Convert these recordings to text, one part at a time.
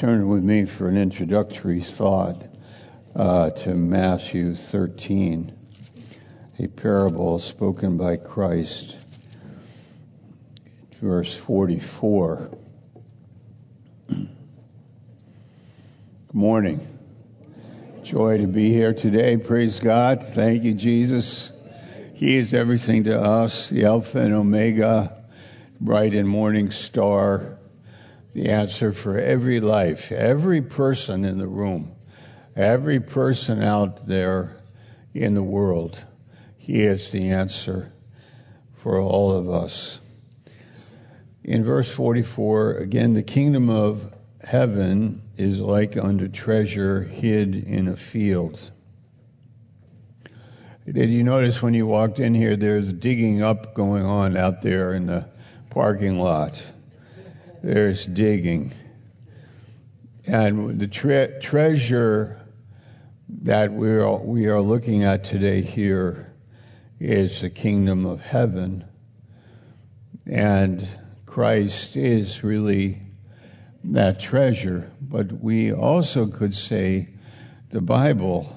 Turn with me for an introductory thought to Matthew 13, a parable spoken by Christ, verse 44. Good morning. Joy to be here today. Praise God. Thank you, Jesus. He is everything to us, the Alpha and Omega, bright and morning star, the answer for every life, every person in the room, every person out there in the world. He is the answer for all of us. In verse 44, again, the kingdom of heaven is like unto treasure hid in a field. Did you notice when you walked in here, there's digging up going on out there in the parking lot? There's digging. And the treasure that we are looking at today here is the kingdom of heaven. And Christ is really that treasure. But we also could say the Bible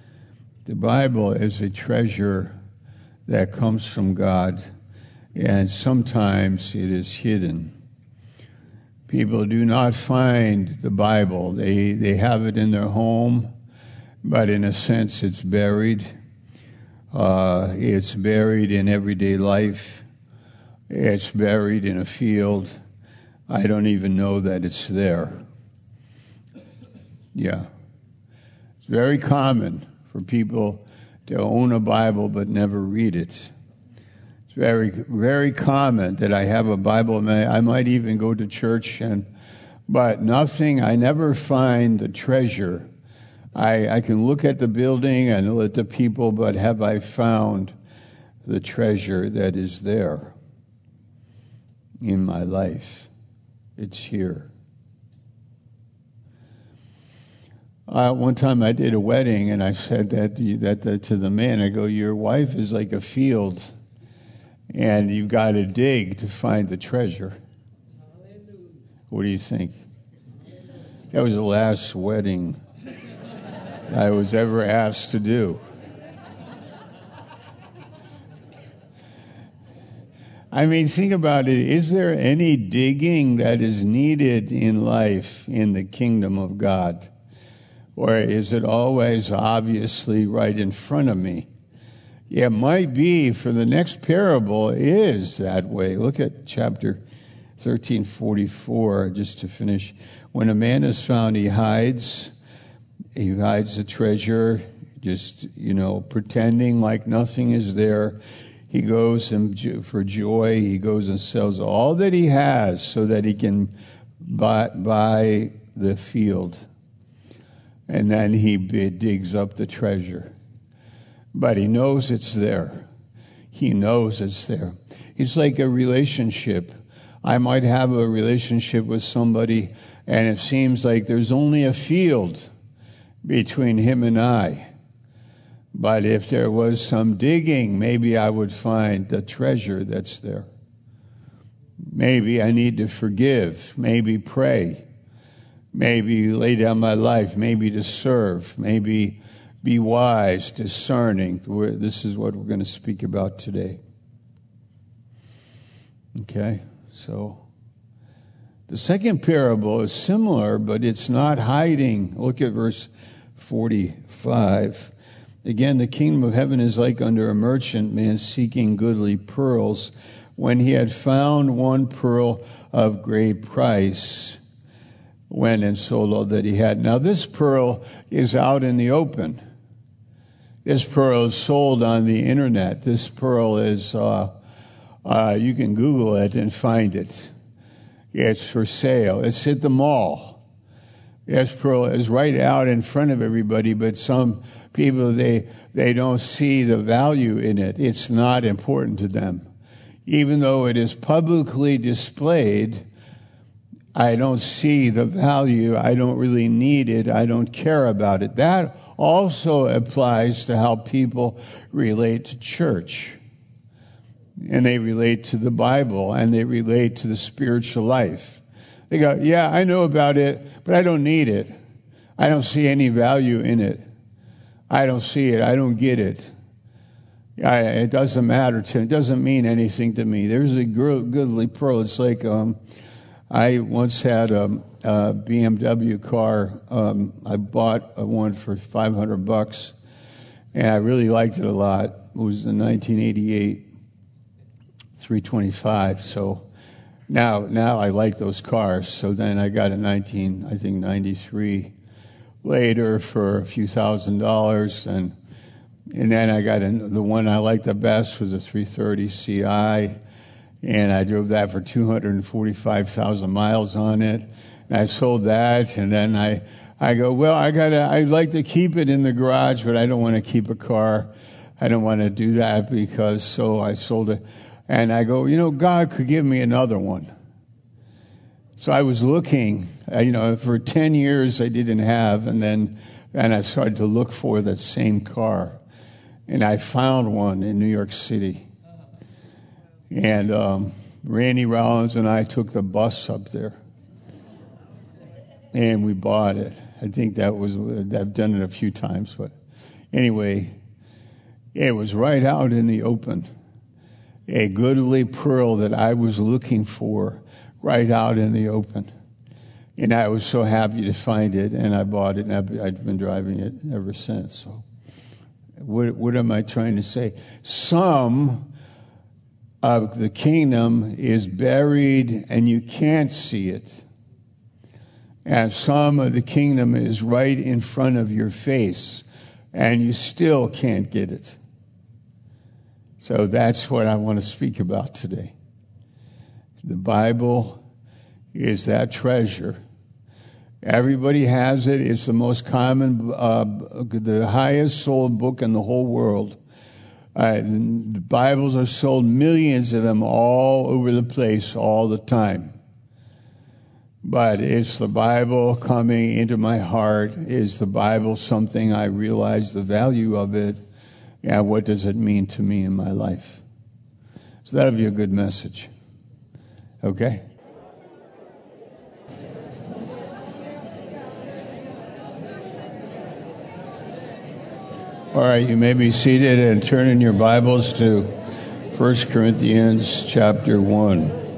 is a treasure that comes from God, and sometimes it is hidden. People do not find the Bible. They have it in their home, but in a sense it's buried. It's buried in everyday life. It's buried in a field. I don't even know that it's there. Yeah. It's very common for people to own a Bible but never read it. It's very, very common that I have a Bible. I might even go to church, but I never find the treasure. I can look at the building and look at the people, but have I found the treasure that is there in my life? It's here. One time I did a wedding, and I said that to the man. I go, your wife is like a field, and you've got to dig to find the treasure. What do you think? That was the last wedding I was ever asked to do. I mean, think about it. Is there any digging that is needed in life in the kingdom of God? Or is it always obviously right in front of me? Yeah, it might be for the next parable is that way. Look at chapter 13:44, just to finish. When a man is found, he hides the treasure, just, pretending like nothing is there. He goes and for joy, he goes and sells all that he has so that he can buy the field. And then he digs up the treasure. But he knows it's there. He knows it's there. It's like a relationship. I might have a relationship with somebody, and it seems like there's only a field between him and I. But if there was some digging, maybe I would find the treasure that's there. Maybe I need to forgive. Maybe pray. Maybe lay down my life. Maybe to serve. Maybe be wise, discerning. This is what we're going to speak about today. Okay, so the second parable is similar, but it's not hiding. Look at verse 45. Again, the kingdom of heaven is like unto a merchant man seeking goodly pearls. When he had found one pearl of great price, went and sold all that he had. Now, this pearl is out in the open. This pearl is sold on the internet. This pearl is, you can Google it and find it. It's for sale. It's at the mall. This pearl is right out in front of everybody, but some people, they don't see the value in it. It's not important to them. Even though it is publicly displayed, I don't see the value. I don't really need it. I don't care about it. That also applies to how people relate to church. And they relate to the Bible, and they relate to the spiritual life. They go, yeah, I know about it, but I don't need it. I don't see any value in it. I don't see it. I don't get it. It doesn't matter to me. It doesn't mean anything to me. There's a goodly pearl. It's like I once had a BMW car. I bought one for $500, and I really liked it a lot. It was the 1988 325. So now I like those cars. So then I got a 93 later for a few $1,000s, and then I got the one I liked the best was a 330 CI, and I drove that for 245,000 miles on it. And I sold that, and then I go, well, I'd like to keep it in the garage, but I don't want to keep a car. I don't want to do that so I sold it. And I go, God could give me another one. So I was looking, for 10 years I didn't have, and I started to look for that same car. And I found one in New York City. And Randy Rollins and I took the bus up there. And we bought it. I think I've done it a few times. But anyway, it was right out in the open. A goodly pearl that I was looking for right out in the open. And I was so happy to find it, and I bought it, and I've been driving it ever since. So what am I trying to say? Some of the kingdom is buried, and you can't see it. And some of the kingdom is right in front of your face, and you still can't get it. So that's what I want to speak about today. The Bible is that treasure. Everybody has it. It's the most common, the highest sold book in the whole world. The Bibles are sold, millions of them all over the place all the time. But it's the Bible coming into my heart. Is the Bible something I realize the value of it? And what does it mean to me in my life? So that'll be a good message. Okay? All right, you may be seated and turn in your Bibles to 1 Corinthians chapter 1.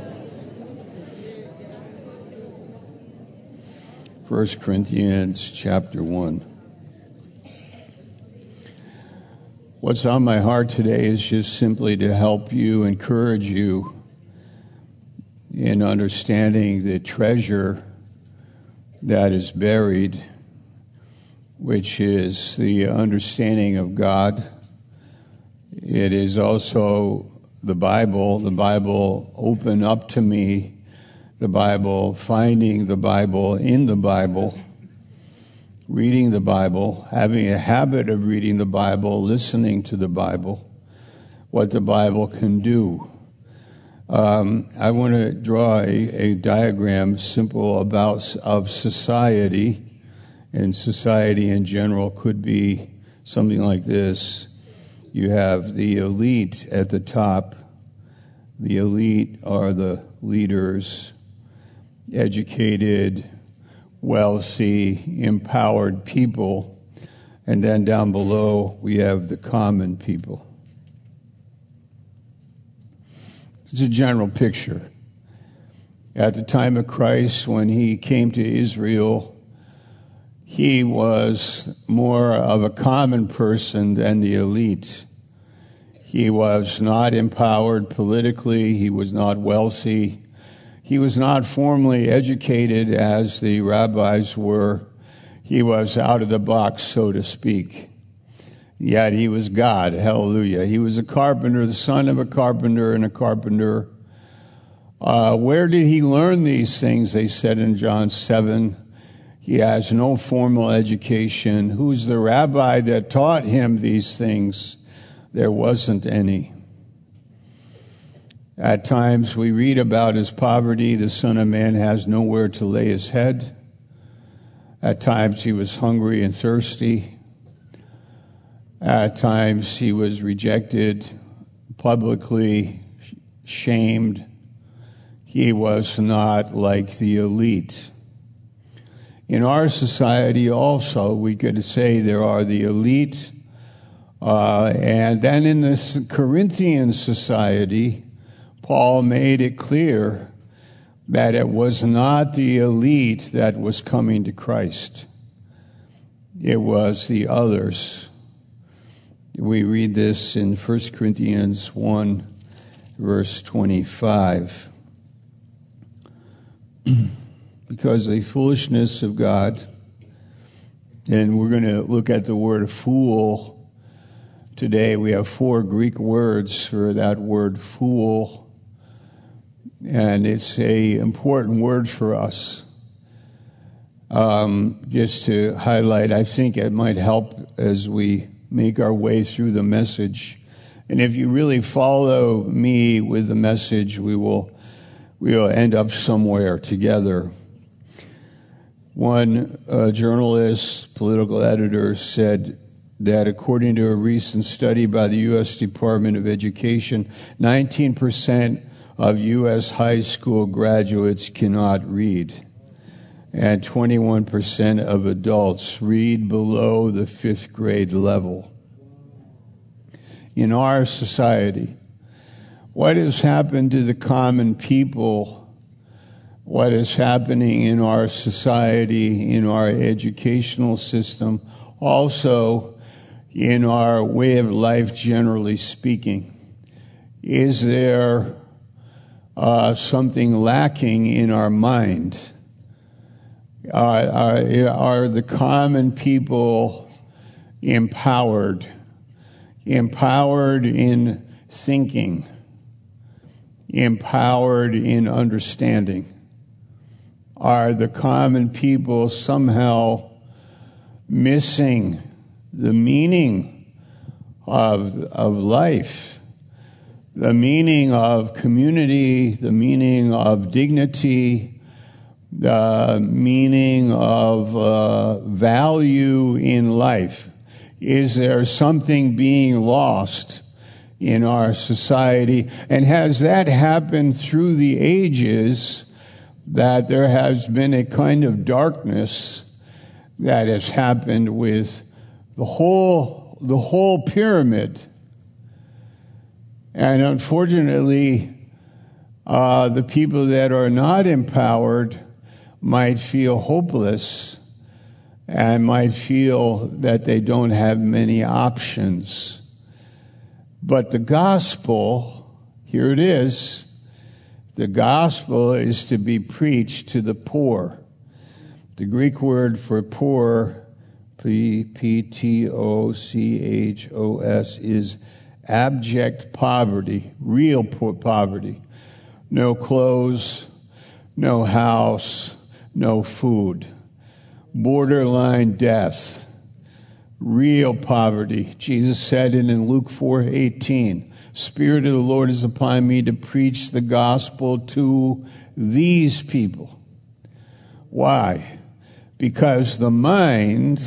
1 Corinthians chapter 1. What's on my heart today is just simply to help you, encourage you in understanding the treasure that is buried, which is the understanding of God. It is also the Bible open up to me, the Bible, finding the Bible in the Bible, reading the Bible, having a habit of reading the Bible, listening to the Bible, what the Bible can do. I want to draw a diagram simple of society, and society in general could be something like this. You have the elite at the top. The elite are the leaders, educated, wealthy, empowered people. And then down below, we have the common people. It's a general picture. At the time of Christ, when he came to Israel, he was more of a common person than the elite. He was not empowered politically. He was not wealthy. He was not formally educated as the rabbis were. He was out of the box, so to speak. Yet he was God. Hallelujah. He was a carpenter, the son of a carpenter and a carpenter. Where did he learn these things? They said in John 7. He has no formal education. Who's the rabbi that taught him these things? There wasn't any. At times we read about his poverty. The Son of Man has nowhere to lay his head. At times he was hungry and thirsty. At times he was rejected, publicly shamed. he was not like the elite. In our society also, we could say there are the elite, and then in this Corinthian society, Paul made it clear that it was not the elite that was coming to Christ. It was the others. We read this in 1 Corinthians 1, verse 25. Because the foolishness of God, and we're going to look at the word fool today. We have 4 Greek words for that word fool. And it's an important word for us. Just to highlight, I think it might help as we make our way through the message. And if you really follow me with the message, we will end up somewhere together. One journalist, political editor, said that according to a recent study by the U.S. Department of Education, 19% of U.S. high school graduates cannot read, and 21% of adults read below the 5th grade level. In our society, what has happened to the common people, what is happening in our society, in our educational system, also in our way of life generally speaking? Is there something lacking in our mind? Are the common people empowered in thinking, empowered in understanding? Are the common people somehow missing the meaning of life? The meaning of community, the meaning of dignity, the meaning of value in life. Is there something being lost in our society? And has that happened through the ages, that there has been a kind of darkness that has happened with the whole pyramid? And unfortunately, the people that are not empowered might feel hopeless and might feel that they don't have many options. But the gospel, here it is, the gospel is to be preached to the poor. The Greek word for poor, P-T-O-C-H-O-S, is abject poverty, real poverty. No clothes, no house, no food. Borderline death, real poverty. Jesus said it in Luke 4:18. Spirit of the Lord is upon me to preach the gospel to these people. Why? Because the mind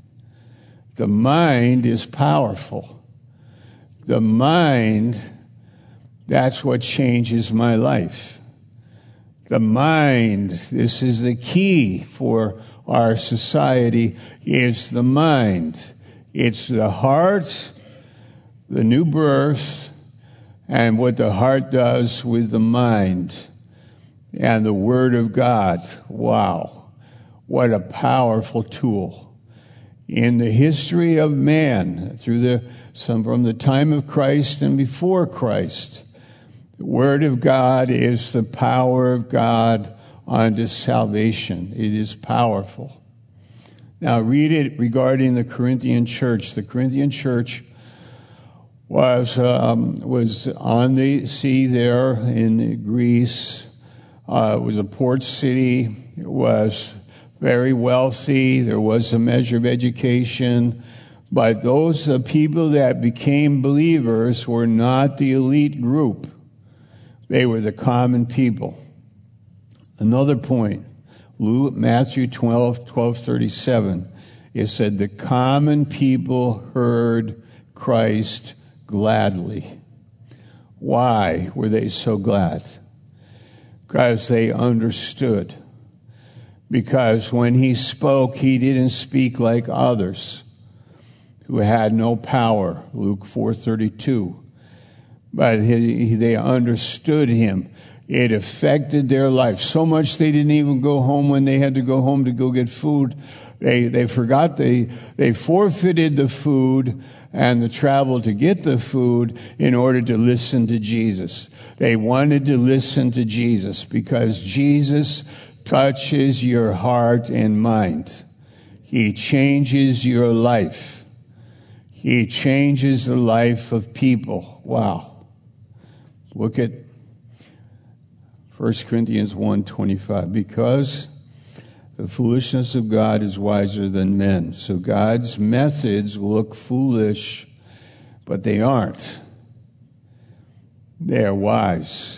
is powerful. The mind, that's what changes my life. The mind, this is the key for our society, is the mind. It's the heart, the new birth, and what the heart does with the mind. And the Word of God. Wow. What a powerful tool. In the history of man, from the time of Christ and before Christ, the Word of God is the power of God unto salvation. It is powerful. Now read it regarding the Corinthian church. The Corinthian church was on the sea there in Greece. It was a port city. It was very wealthy. There was a measure of education. But those people that became believers were not the elite group. They were the common people. Another point, Matthew 12:37. It said, the common people heard Christ gladly. Why were they so glad? because they understood. Because when he spoke, he didn't speak like others who had no power, Luke 4:32. But they understood him. It affected their life so much they didn't even go home when they had to go home to go get food. They forgot they forfeited the food and the travel to get the food in order to listen to Jesus. They wanted to listen to Jesus because Jesus touches your heart and mind. He changes your life. He changes the life of people. Wow. Look at 1 Corinthians 1:25. Because the foolishness of God is wiser than men. So God's methods look foolish, but they aren't. They are wise.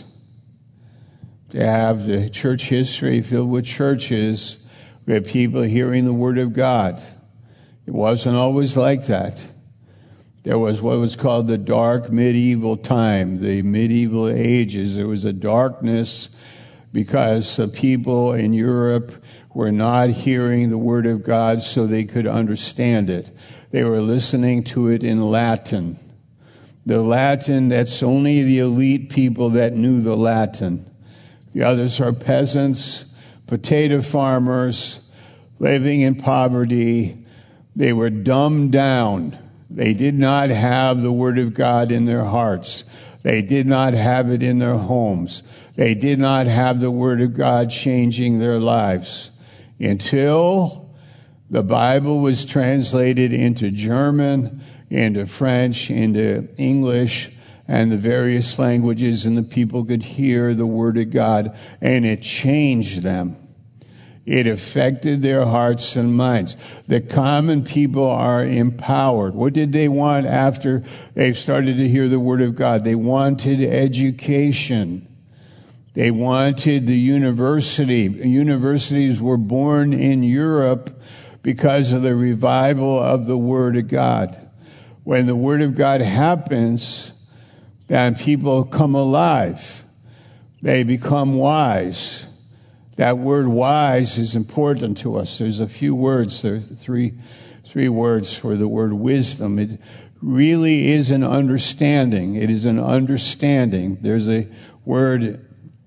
To have the church history filled with churches with people hearing the word of God. It wasn't always like that. There was what was called the dark medieval time, the medieval ages. There was a darkness because the people in Europe were not hearing the word of God so they could understand it. They were listening to it in Latin. The Latin, that's only the elite people that knew the Latin. The others are peasants, potato farmers, living in poverty. They were dumbed down. They did not have the word of God in their hearts. They did not have it in their homes. They did not have the word of God changing their lives until the Bible was translated into German, into French, into English, and the various languages, and the people could hear the word of God, and it changed them. It affected their hearts and minds. The common people are empowered. What did they want after they started to hear the word of God? They wanted education. They wanted the university. Universities were born in Europe because of the revival of the word of God. When the word of God happens, then people come alive. They become wise. That word wise is important to us. There's a few words. There are three words for the word wisdom. It really is an understanding. It is an understanding. There's a word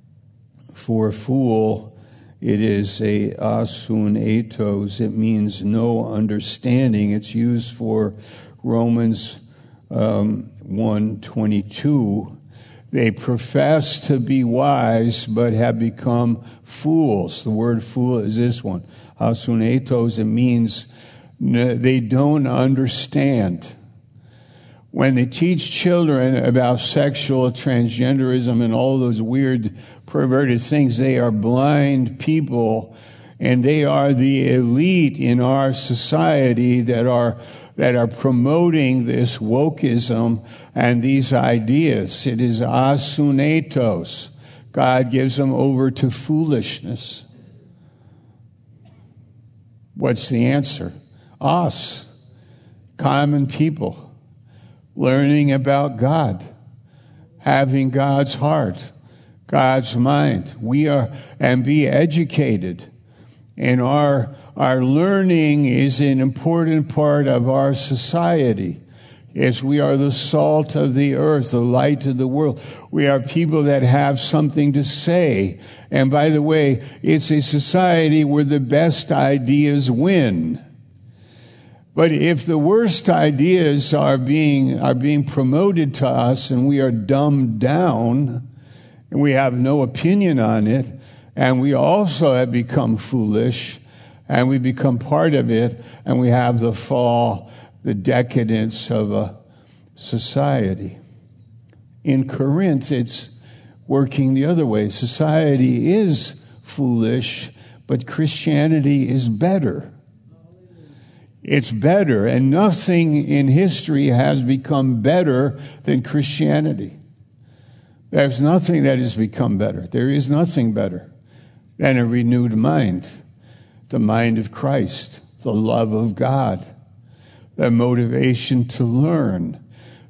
for fool. It is a asunetos. It means no understanding. It's used for Romans 1:22. They profess to be wise, but have become fools. The word fool is this one. Asunetos, it means they don't understand. When they teach children about sexual transgenderism and all those weird, perverted things, they are blind people, and they are the elite in our society that are promoting this wokeism and these ideas. It is asunetos. God gives them over to foolishness. What's the answer? Us, common people, learning about God, having God's heart, God's mind. And be educated. And our learning is an important part of our society. Yes, we are the salt of the earth, the light of the world. We are people that have something to say. And by the way, it's a society where the best ideas win. But if the worst ideas are being promoted to us and we are dumbed down and we have no opinion on it, and we also have become foolish, and we become part of it, and we have the fall, the decadence of a society. In Corinth, it's working the other way. Society is foolish, but Christianity is better. It's better, and nothing in history has become better than Christianity. There's nothing that has become better. There is nothing better than a renewed mind. The mind of Christ, the love of God, the motivation to learn,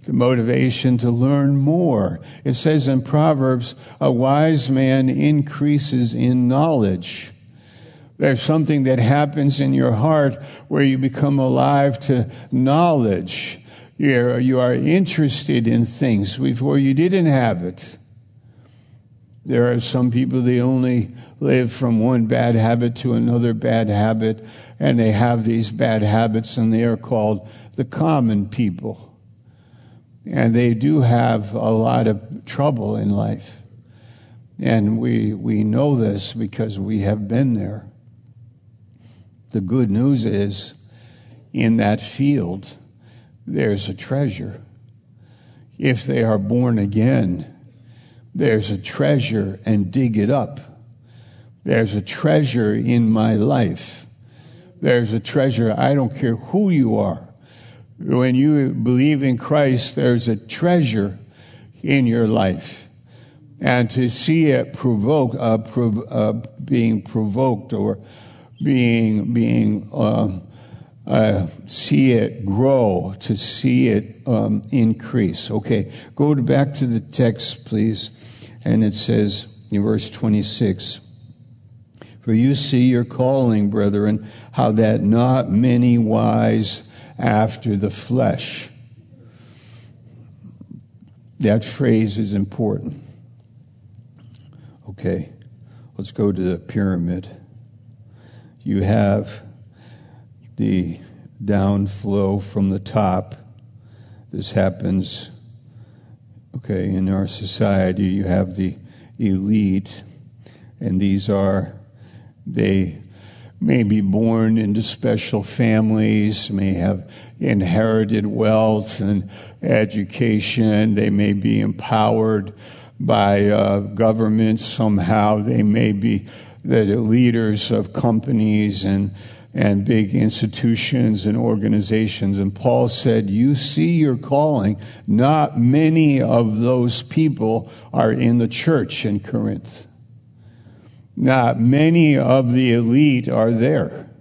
the motivation to learn more. It says in Proverbs, a wise man increases in knowledge. There's something that happens in your heart where you become alive to knowledge. You are interested in things before you didn't have it. There are some people, they only live from one bad habit to another bad habit, and they have these bad habits, and they are called the common people. And they do have a lot of trouble in life. And we know this because we have been there. The good news is, in that field, there's a treasure. If they are born again, there's a treasure, and dig it up. There's a treasure in my life. There's a treasure, I don't care who you are. When you believe in Christ, there's a treasure in your life. And to see it being provoked or see it grow, to see it increase. Okay, go back to the text, please. And it says in verse 26, for you see your calling, brethren, how that not many wise after the flesh. That phrase is important. Okay, let's go to the pyramid. You have the downflow from the top. This happens, okay, in our society. You have the elite, and they may be born into special families, may have inherited wealth and education. They may be empowered by government somehow. They may be the leaders of companies and big institutions and organizations. And Paul said, you see your calling. Not many of those people are in the church in Corinth. Not many of the elite are there.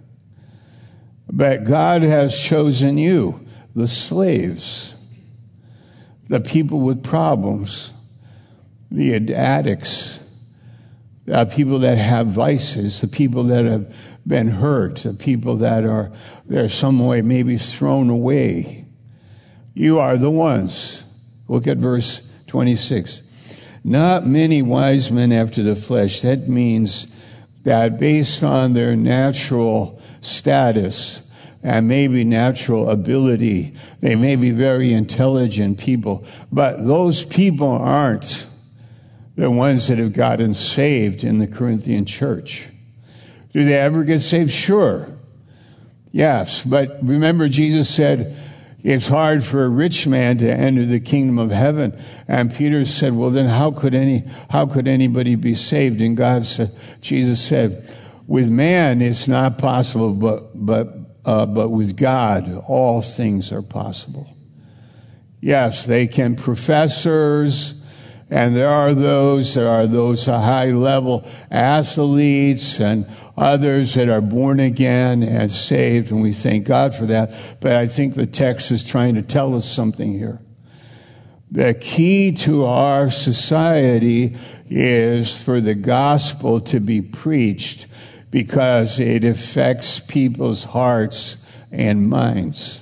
But God has chosen you, the slaves, the people with problems, the addicts, the people that have vices, the people that have been hurt, the people that they're some way maybe thrown away. You are the ones. Look at verse 26. Not many wise men after the flesh. That means that based on their natural status and maybe natural ability, they may be very intelligent people, but those people aren't the ones that have gotten saved in the Corinthian church. Do they ever get saved? Sure. Yes. But remember, Jesus said, it's hard for a rich man to enter the kingdom of heaven. And Peter said, well, then how could anybody be saved? And Jesus said, with man it's not possible, but with God all things are possible. Yes, they can professors, and there are those high-level athletes and others that are born again and saved, and we thank God for that. But I think the text is trying to tell us something here. The key to our society is for the gospel to be preached because it affects people's hearts and minds.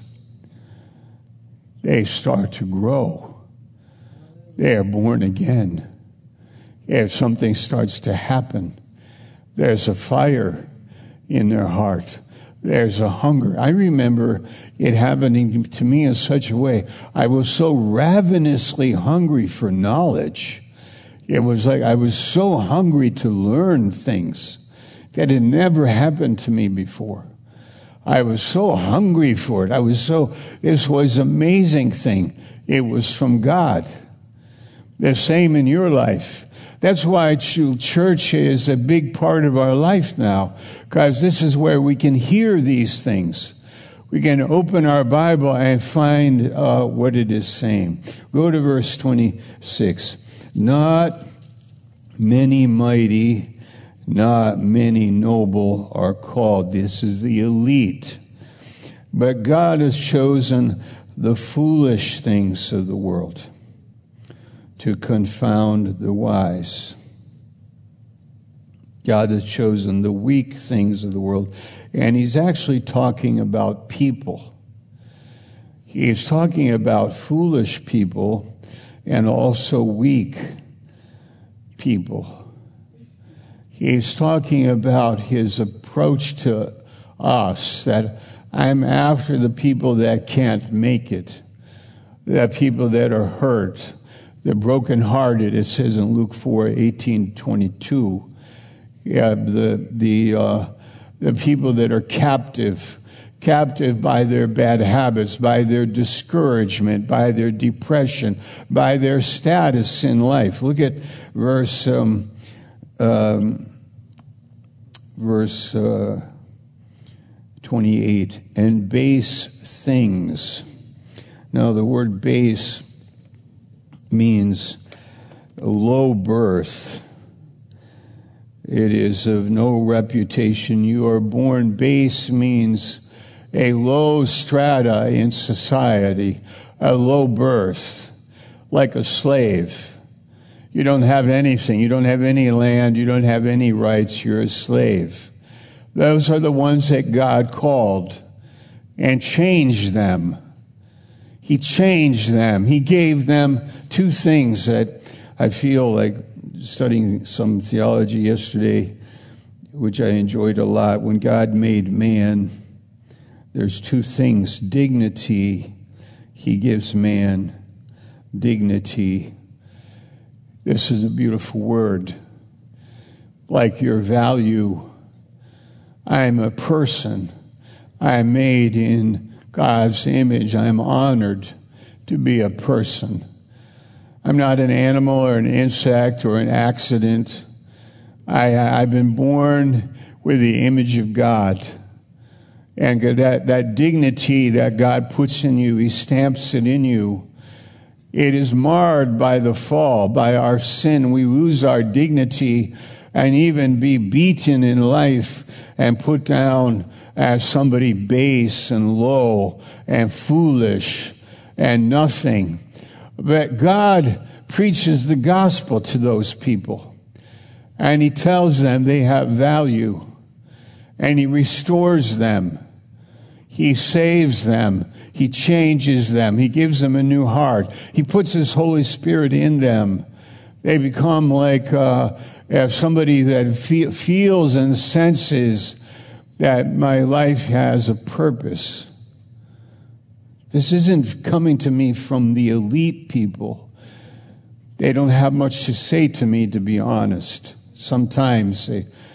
They start to grow. They are born again. If something starts to happen, there's a fire in their heart. There's a hunger. I remember it happening to me in such a way. I was so ravenously hungry for knowledge. It was like I was so hungry to learn things that had never happened to me before. I was so hungry for it. This was an amazing thing. It was from God. The same in your life. That's why church is a big part of our life now, because this is where we can hear these things. We can open our Bible and find what it is saying. Go to verse 26. Not many mighty, not many noble are called. This is the elite. But God has chosen the foolish things of the world to confound the wise. God has chosen the weak things of the world. And he's actually talking about people. He's talking about foolish people and also weak people. He's talking about his approach to us, that I'm after the people that can't make it, the people that are hurt, the brokenhearted, it says in Luke 4:18-22. Yeah, the people that are captive by their bad habits, by their discouragement, by their depression, by their status in life. Look at verse 28, and base things. Now, the word base means low birth. It is of no reputation. You are born. Base means a low strata in society, a low birth, like a slave. You don't have anything. You don't have any land. You don't have any rights. You're a slave. Those are the ones that God called and changed them. He changed them. He gave them two things that I feel like studying some theology yesterday, which I enjoyed a lot. When God made man, there's two things. Dignity. He gives man dignity. This is a beautiful word. Like your value. I'm a person. I'm made in God's image. I'm honored to be a person. I'm not an animal or an insect or an accident. I've been born with the image of God. And that dignity that God puts in you, he stamps it in you. It is marred by the fall, by our sin. We lose our dignity and even be beaten in life and put down as somebody base and low and foolish and nothing. But God preaches the gospel to those people. And he tells them they have value. And he restores them. He saves them. He changes them. He gives them a new heart. He puts his Holy Spirit in them. They become like somebody that feels and senses that my life has a purpose. This isn't coming to me from the elite people. They don't have much to say to me, to be honest. Sometimes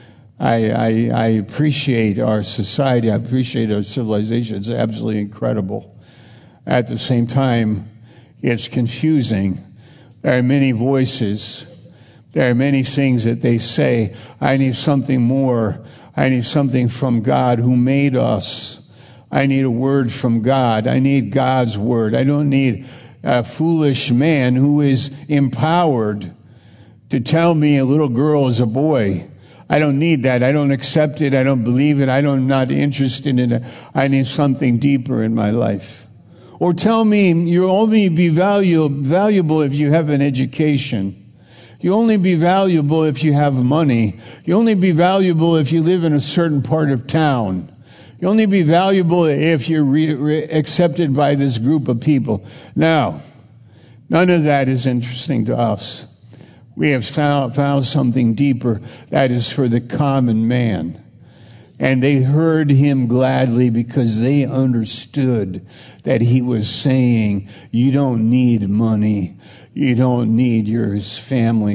I appreciate our society. I appreciate our civilization. It's absolutely incredible. At the same time, it's confusing. There are many voices. There are many things that they say. I need something more. I need something from God who made us. I need a word from God. I need God's word. I don't need a foolish man who is empowered to tell me a little girl is a boy. I don't need that. I don't accept it. I don't believe it. I'm not interested in it. I need something deeper in my life. Or tell me you'll only be valuable if you have an education. You only be valuable if you have money. You only be valuable if you live in a certain part of town. You only be valuable if you're accepted by this group of people. Now, none of that is interesting to us. We have found something deeper that is for the common man. And they heard him gladly because they understood that he was saying, you don't need money. You don't need your family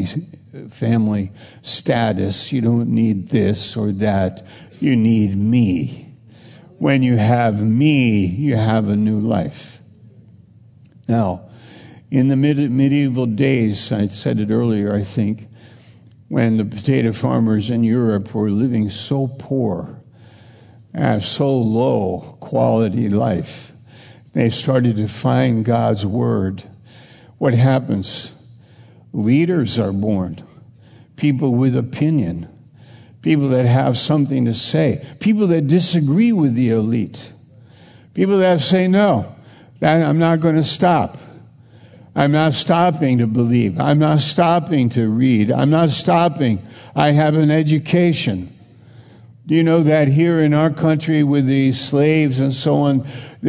status. You don't need this or that. You need me. When you have me, you have a new life. Now, in the medieval days, I said it earlier, I think, when the potato farmers in Europe were living so poor, so low quality life, they started to find God's word. What happens? Leaders are born. People with opinion. People that have something to say. People that disagree with the elite. People that say, no, I'm not going to stop. I'm not stopping to believe. I'm not stopping to read. I'm not stopping. I have an education. Do you know that here in our country with the slaves and so on,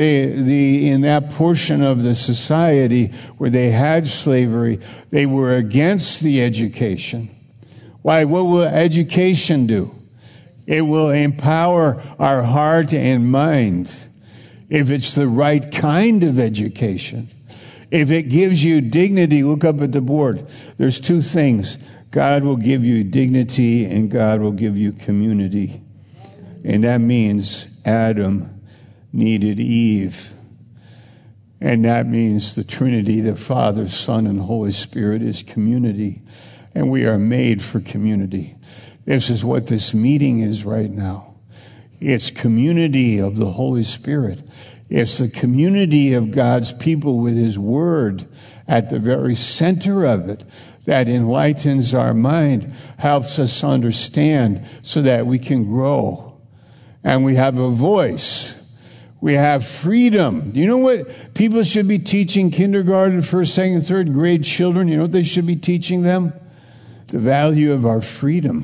in that portion of the society where they had slavery, they were against the education. Why? What will education do? It will empower our heart and mind if it's the right kind of education. If it gives you dignity, look up at the board. There's two things. God will give you dignity and God will give you community. And that means Adam needed Eve. And that means the Trinity, the Father, Son, and Holy Spirit is community. And we are made for community. This is what this meeting is right now. It's community of the Holy Spirit. It's the community of God's people with His Word at the very center of it that enlightens our mind, helps us understand so that we can grow. And we have a voice. We have freedom. Do you know what people should be teaching kindergarten, first, second, third grade children? You know what they should be teaching them? The value of our freedom.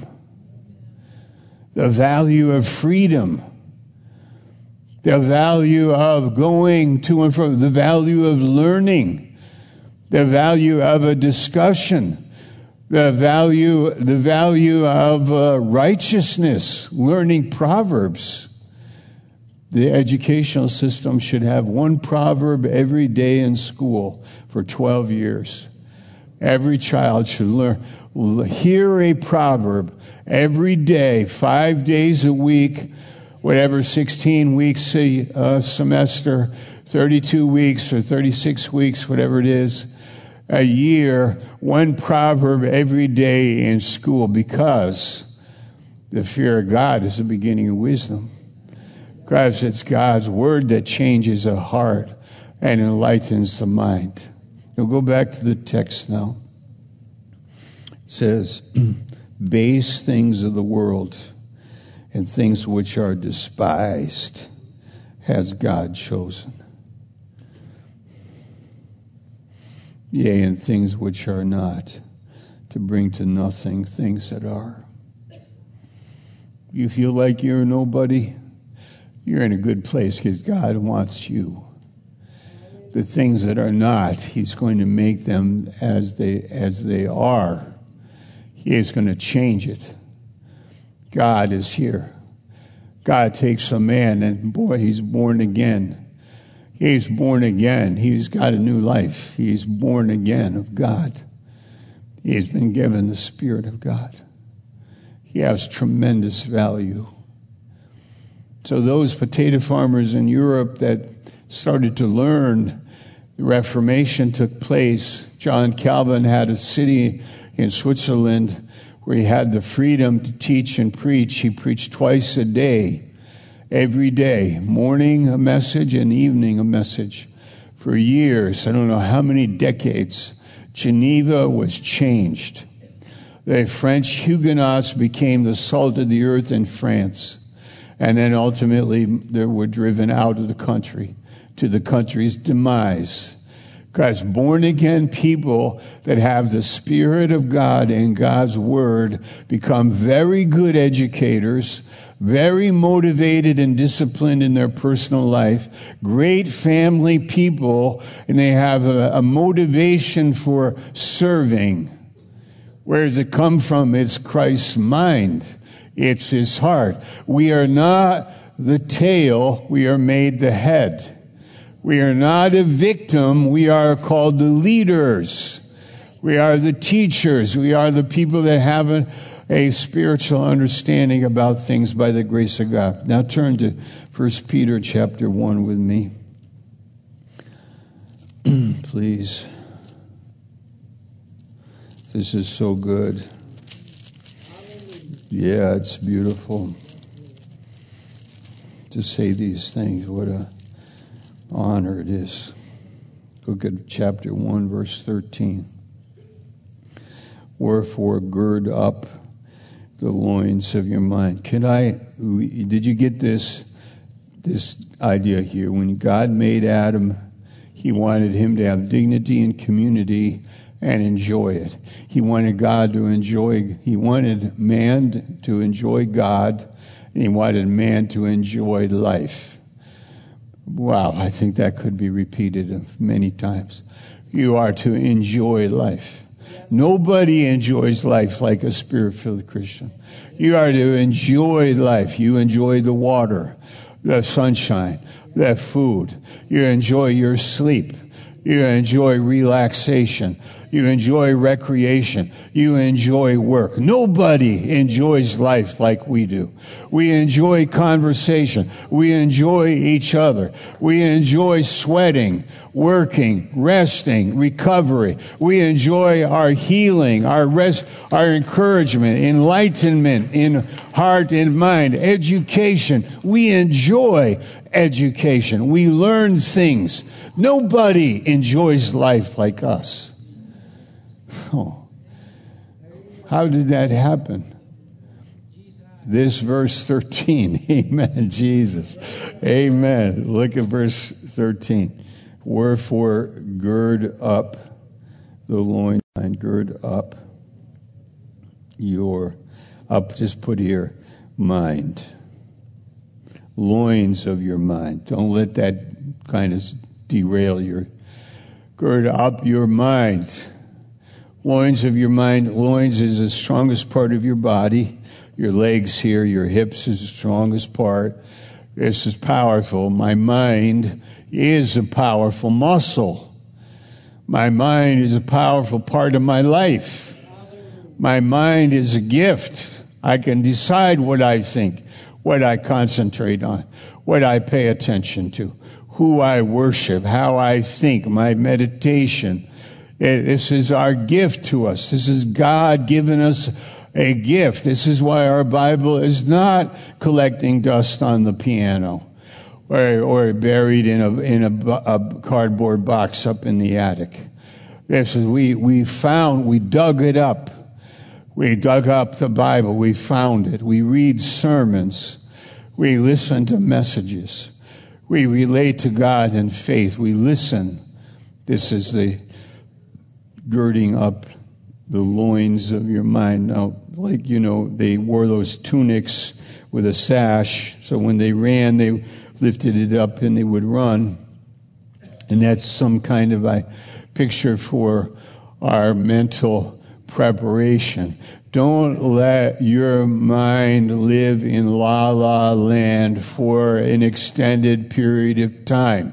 The value of freedom. The value of going to and from, the value of learning, the value of a discussion, the value of righteousness, learning Proverbs. The educational system should have one proverb every day in school for 12 years. Every child should hear a proverb every day, 5 days a week, whatever, 16 weeks a semester, 32 weeks or 36 weeks, whatever it is, a year, one proverb every day in school, because the fear of God is the beginning of wisdom. Because it's God's word that changes a heart and enlightens the mind. We'll go back to the text now. It says, base things of the world and things which are despised has God chosen. Yea, and things which are not, to bring to nothing things that are. You feel like you're nobody? You're in a good place because God wants you. The things that are not, He's going to make them as they are. He is going to change it. God is here. God takes a man and boy, he's born again. He's born again. He's got a new life. He's born again of God. He's been given the Spirit of God. He has tremendous value. So those potato farmers in Europe that started to learn, the Reformation took place. John Calvin had a city in Switzerland where he had the freedom to teach and preach. He preached twice a day, every day, morning a message and evening a message. For years, I don't know how many decades, Geneva was changed. The French Huguenots became the salt of the earth in France. And then ultimately they were driven out of the country to the country's demise. Because born-again people that have the Spirit of God and God's Word become very good educators, very motivated and disciplined in their personal life, great family people, and they have a motivation for serving. Where does it come from? It's Christ's mind. It's His heart. We are not the tail, we are made the head. We are not a victim, we are called the leaders. We are the teachers. We are the people that have a spiritual understanding about things by the grace of God. Now turn to 1 Peter chapter 1 with me. Please. This is so good. Yeah, it's beautiful to say these things. What a honor it is. Look at chapter 1, verse 13. Wherefore gird up the loins of your mind. Did you get this idea here? When God made Adam, He wanted him to have dignity and community and enjoy it. He wanted he wanted man to enjoy God, and he wanted man to enjoy life. Wow, I think that could be repeated many times. You are to enjoy life. Nobody enjoys life like a Spirit-filled Christian. You are to enjoy life. You enjoy the water, the sunshine, the food. You enjoy your sleep. You enjoy relaxation. You enjoy recreation. You enjoy work. Nobody enjoys life like we do. We enjoy conversation. We enjoy each other. We enjoy sweating, working, resting, recovery. We enjoy our healing, our rest, our encouragement, enlightenment in heart and mind, education. We enjoy education. We learn things. Nobody enjoys life like us. Oh, how did that happen? This verse 13. Amen, Jesus. Amen. Look at verse 13. Wherefore, gird up the loins, gird up just put here, mind. Loins of your mind. Don't let that kind of derail gird up your mind. Loins of your mind. Loins is the strongest part of your body. Your legs here, your hips is the strongest part. This is powerful. My mind is a powerful muscle. My mind is a powerful part of my life. My mind is a gift. I can decide what I think, what I concentrate on, what I pay attention to, who I worship, how I think, my meditation. This is our gift to us. This is God giving us a gift. This is why our Bible is not collecting dust on the piano or buried in a cardboard box up in the attic. This is we dug it up. We dug up the Bible. We found it. We read sermons. We listen to messages. We relate to God in faith. We listen. This is the girding up the loins of your mind. Now, they wore those tunics with a sash, so when they ran, they lifted it up and they would run. And that's some kind of a picture for our mental preparation. Don't let your mind live in la-la land for an extended period of time.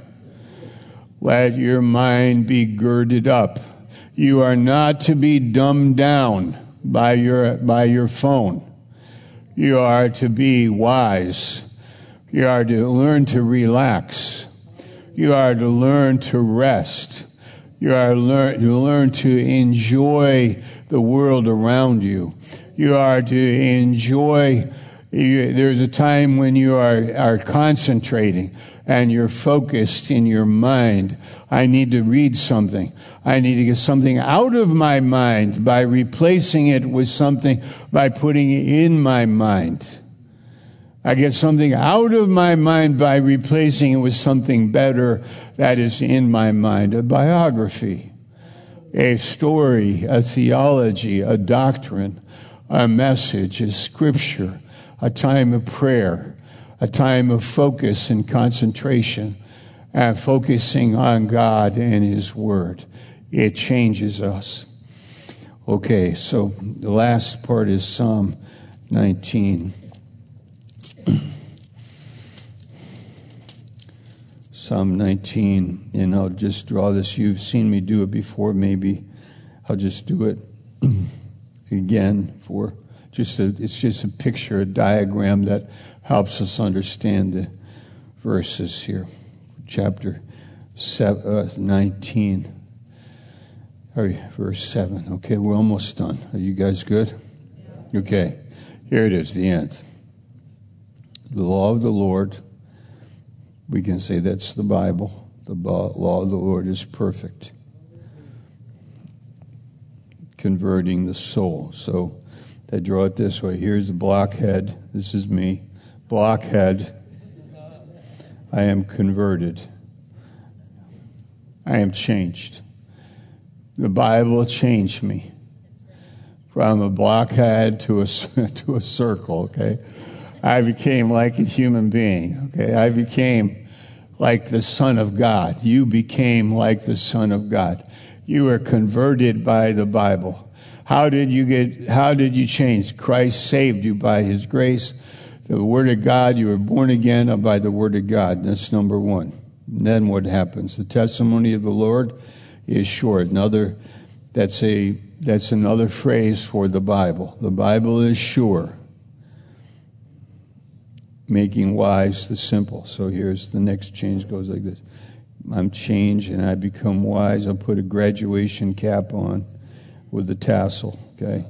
Let your mind be girded up. You are not to be dumbed down by your phone. You are to be wise. You are to learn to relax. You are to learn to rest. You are to learn to enjoy the world around you. You are to enjoy. There's a time when you are concentrating and you're focused in your mind. I need to read something. I need to get something out of my mind by replacing it with something, by putting it in my mind. I get something out of my mind by replacing it with something better that is in my mind. A biography, a story, a theology, a doctrine, a message, a scripture, a time of prayer, a time of focus and concentration, and focusing on God and His Word. It changes us. Okay, so the last part is Psalm 19. Psalm 19, and I'll just draw this. You've seen me do it before, maybe. I'll just do it again it's just a picture, a diagram that helps us understand the verses here. Chapter 19. Verse 7. Okay, we're almost done. Are you guys good? Okay, here it is, the end. The law of the Lord, we can say that's the Bible. The law of the Lord is perfect, converting the soul. So I draw it this way. Here's a blockhead. This is me. Blockhead. I am converted. I am changed. The Bible changed me from a blockhead to a circle, okay? I became like a human being, okay? I became like the Son of God. You became like the Son of God. You were converted by the Bible. How did you change? Christ saved you by his grace. The Word of God, you were born again by the Word of God. That's number one. And then what happens? The testimony of the Lord is sure. That's another phrase for the Bible. The Bible is sure, making wise the simple. So here's the next change, goes like this. I'm changed and I become wise. I'll put a graduation cap on with the tassel, okay?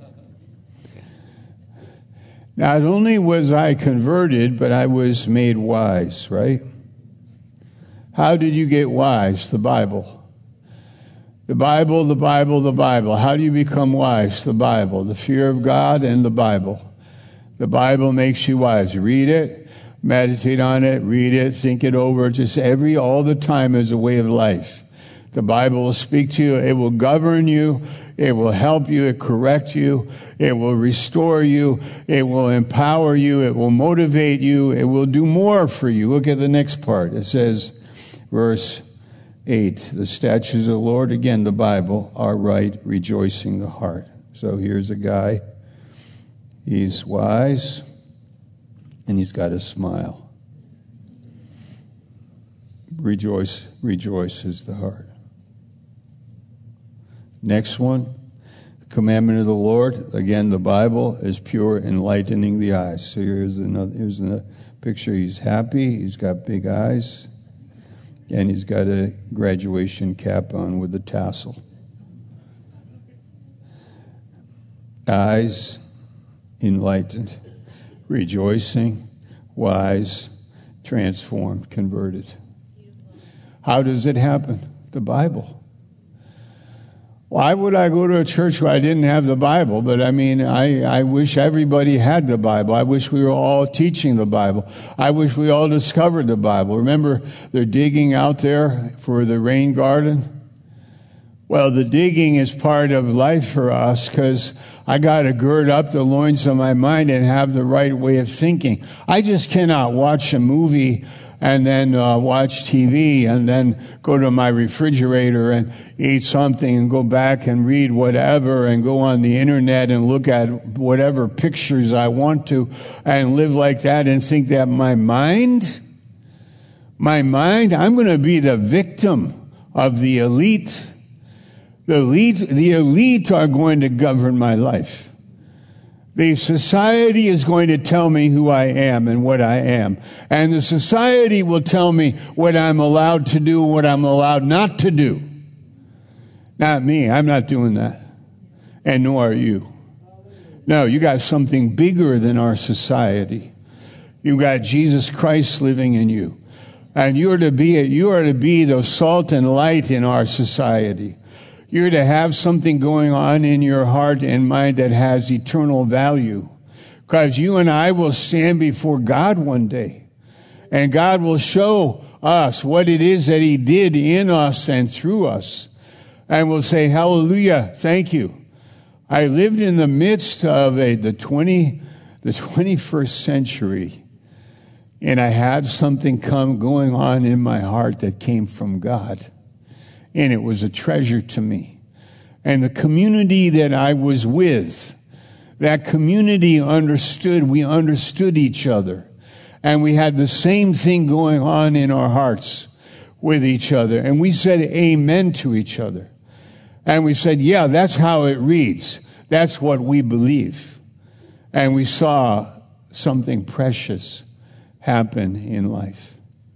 Not only was I converted, but I was made wise, right? How did you get wise? The Bible. The Bible, the Bible, the Bible. How do you become wise? The Bible. The fear of God and the Bible. The Bible makes you wise. Read it, meditate on it, read it, think it over. Just all the time as a way of life. The Bible will speak to you. It will govern you. It will help you. It correct you. It will restore you. It will empower you. It will motivate you. It will do more for you. Look at the next part. It says, verse 8, the statutes of the Lord, again, the Bible, are right, rejoicing the heart. So here's a guy. He's wise, and he's got a smile. Rejoices the heart. Next one, the commandment of the Lord. Again, the Bible is pure, enlightening the eyes. So here's another picture. He's happy. He's got big eyes. And he's got a graduation cap on with a tassel. Eyes enlightened, rejoicing, wise, transformed, converted. How does it happen? The Bible. Why would I go to a church where I didn't have the Bible? But I wish everybody had the Bible. I wish we were all teaching the Bible. I wish we all discovered the Bible. Remember, they're digging out there for the rain garden? Well, the digging is part of life for us because I got to gird up the loins of my mind and have the right way of thinking. I just cannot watch a movie and then watch TV and then go to my refrigerator and eat something and go back and read whatever and go on the internet and look at whatever pictures I want to and live like that and think that my mind, I'm going to be the victim of the elite. The elite are going to govern my life. The society is going to tell me who I am and what I am. And the society will tell me what I'm allowed to do and what I'm allowed not to do. Not me. I'm not doing that. And nor are you. No, you got something bigger than our society. You got Jesus Christ living in you. And you are to be the salt and light in our society. You're to have something going on in your heart and mind that has eternal value. Because you and I will stand before God one day. And God will show us what it is that he did in us and through us. And we'll say, hallelujah, thank you. I lived in the midst of the 21st century. And I had something going on in my heart that came from God. And it was a treasure to me. And the community that I was with, that community we understood each other. And we had the same thing going on in our hearts with each other. And we said amen to each other. And we said, yeah, that's how it reads. That's what we believe. And we saw something precious happen in life.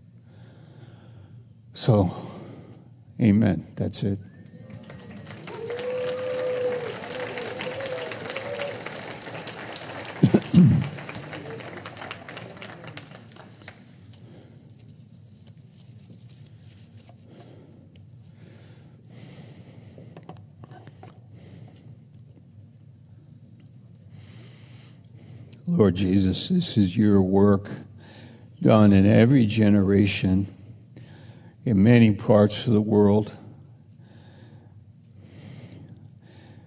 So, amen. That's it. Lord Jesus, this is your work done in every generation, in many parts of the world.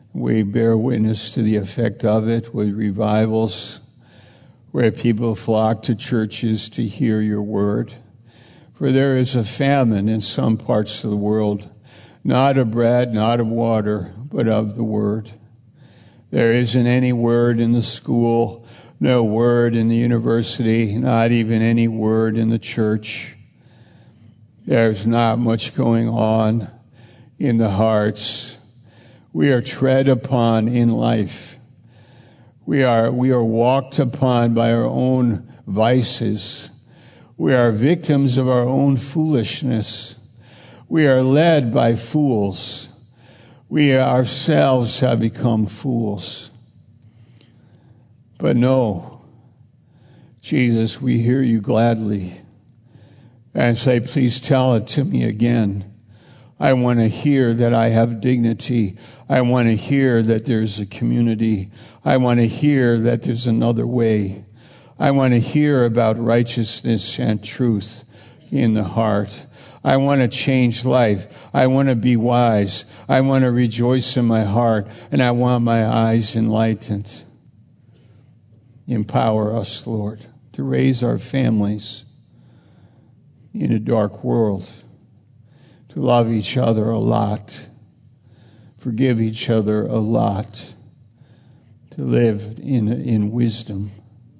We bear witness to the effect of it with revivals, where people flock to churches to hear your word. For there is a famine in some parts of the world, not of bread, not of water, but of the word. There isn't any word in the school, no word in the university, not even any word in the church. There's not much going on in the hearts. We are tread upon in life. We are walked upon by our own vices. We are victims of our own foolishness. We are led by fools. We ourselves have become fools. But no, Jesus, we hear you gladly and say, please tell it to me again. I want to hear that I have dignity. I want to hear that there's a community. I want to hear that there's another way. I want to hear about righteousness and truth in the heart. I want to change life. I want to be wise. I want to rejoice in my heart, and I want my eyes enlightened. Empower us, Lord, to raise our families in a dark world, to love each other a lot, forgive each other a lot, to live in wisdom.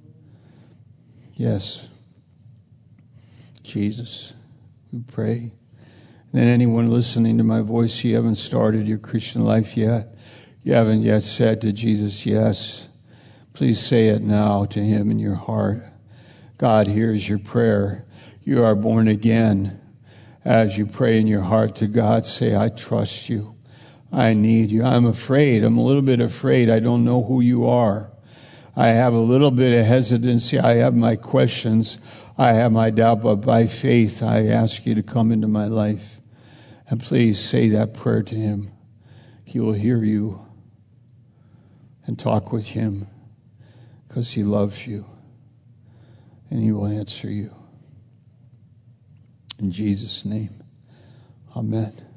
Yes, Jesus, we pray. And anyone listening to my voice, you haven't started your Christian life yet, you haven't yet said to Jesus, yes, please say it now to him in your heart. God hears your prayer. You are born again. As you pray in your heart to God, say, I trust you. I need you. I'm afraid. I'm a little bit afraid. I don't know who you are. I have a little bit of hesitancy. I have my questions. I have my doubt, but by faith, I ask you to come into my life. And please say that prayer to him. He will hear you and talk with him because he loves you and he will answer you. In Jesus' name, amen.